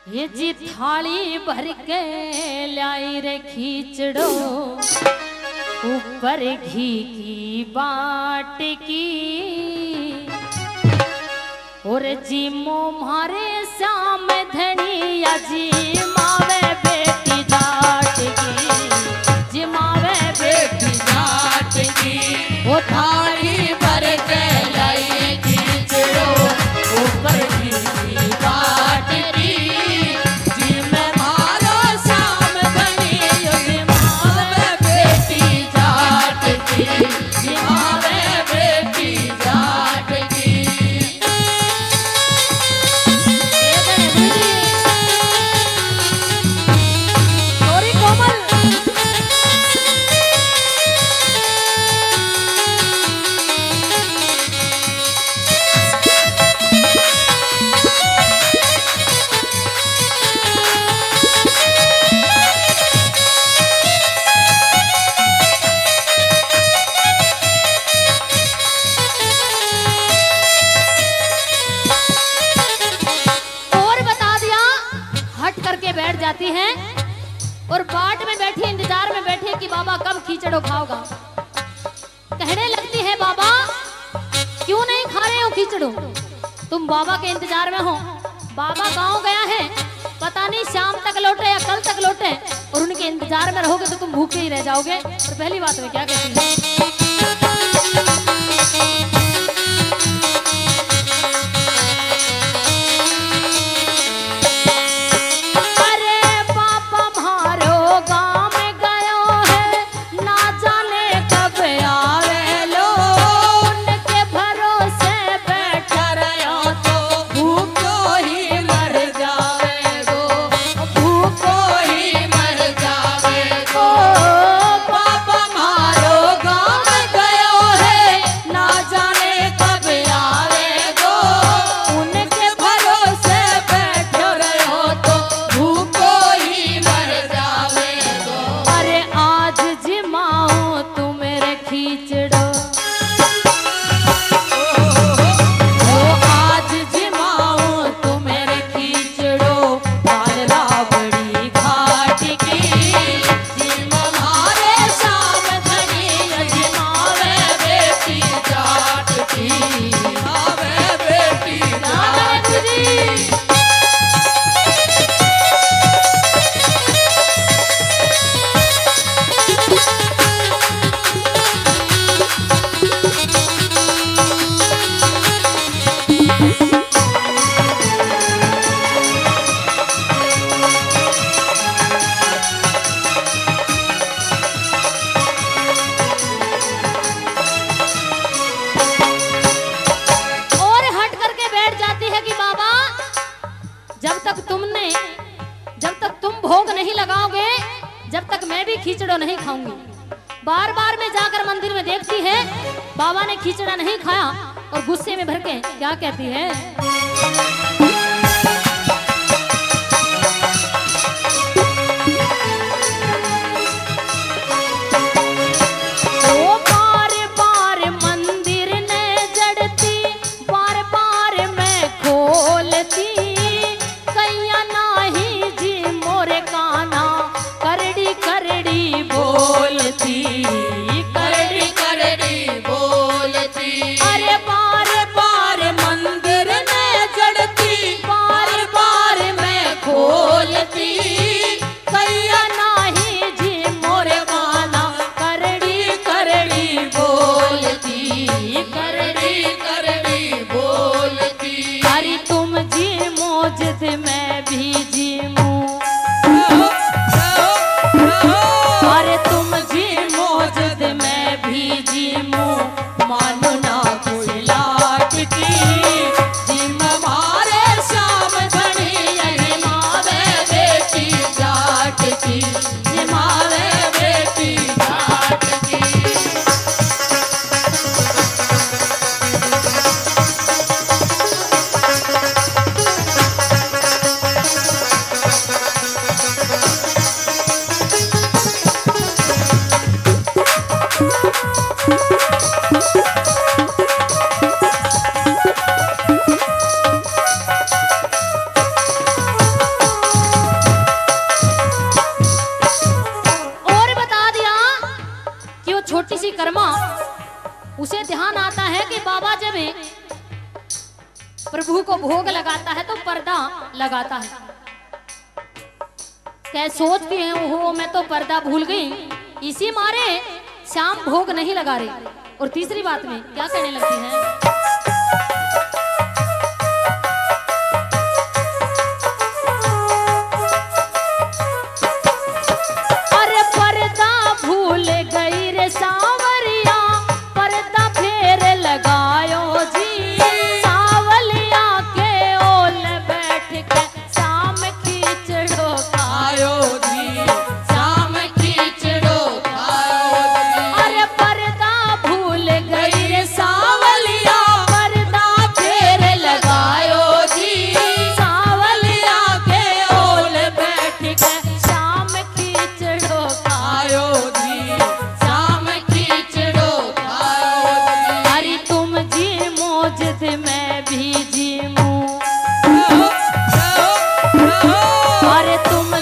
ये जी थाली भर के लाई रे खींचड़ो ऊपर घी की बाट की और जी मो मारे श्याम धनिया जी मावे बेटी जाट की जी मावे बेटी जाट की वो थाली भर के लाई खींचड़ो ऊपर घी की बाट की जाती हैं और बाट में बैठी इंतजार में बैठे कि बाबा कब खींचड़ो खाओगा। कहने लगती है बाबा क्यों नहीं खा रहे हो खींचड़ो, तुम बाबा के इंतजार में हो। बाबा गांव गया है, पता नहीं शाम तक लौटे या कल तक लौटे, और उनके इंतजार में रहोगे तो तुम भूखे ही रह जाओगे। और पहली बात में क्या कहती है जब तक मैं भी खींचड़ो नहीं खाऊंगी। बार बार मैं जाकर मंदिर में देखती है बाबा ने खींचड़ा नहीं खाया और गुस्से में भर के क्या कहती है विश्वकर्मा उसे ध्यान आता है कि बाबा जब प्रभु को भोग लगाता है तो पर्दा लगाता है। क्या सोचती है ओहो मैं तो पर्दा भूल गई, इसी मारे श्याम भोग नहीं लगा रही। और तीसरी बात में क्या कहने लगती है, अरे पर्दा भूल गई रे सांवरिया, पर्दा फेर लगायो जी, सांवलिया के ओल बैठ के शाम खींचड़ो खायो जी, शाम खींचड़ो खायो जी। अरे पर्दा भूल गई रे सांवलिया, पर्दा फेर लगायो जी, सांवलिया के ओल बैठ के शाम खींचड़ो खायो जी, शाम खींचड़ो खायो जी। अरे तुम जी मौजद मैं भी जी मूं, अरे तुम